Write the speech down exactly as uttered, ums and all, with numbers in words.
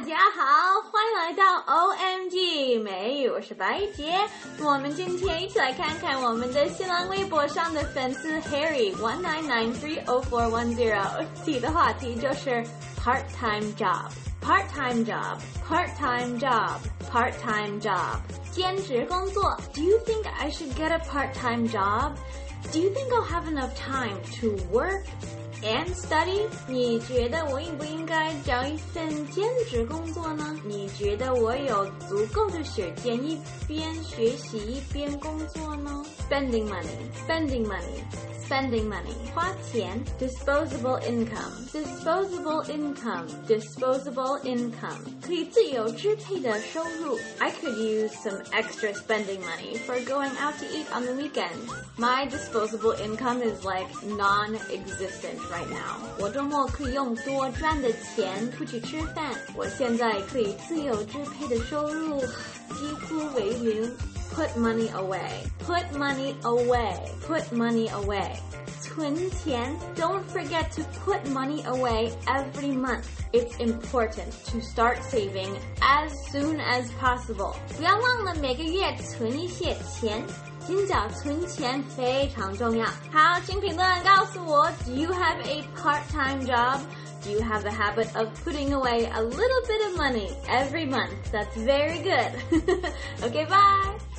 家好，欢迎来到 O M G 美语，我是白洁。我们今天一起来看看我们的新浪微博上的粉丝 Harry one nine nine three oh four one zero 提的话题就是 part-time job。Part-time job, part-time job, part-time job. 兼职工作 Do you think I should get a part-time job? Do you think I'll have enough time to work and study? 你觉得我应不应该找一份兼职工作呢？你觉得我有足够的时间一边学习一边工作呢？ Spending money, spending money.Spending money, 花钱 disposable income, disposable income, disposable income 可以自由支配的收入 I could use some extra spending money for going out to eat on the weekends. My disposable income is like non-existent right now. 我周末可以用多赚的钱出去吃饭，我现在可以自由支配的收入几乎为零。Put money away. Put money away. Put money away. 存钱 Don't forget to put money away every month. It's important to start saving as soon as possible. 不要忘了每个月存一些钱。今早存钱非常重要。好，请评论告诉我 Do you have a part-time job? Do you have the habit of putting away a little bit of money every month? That's very good. Okay, bye.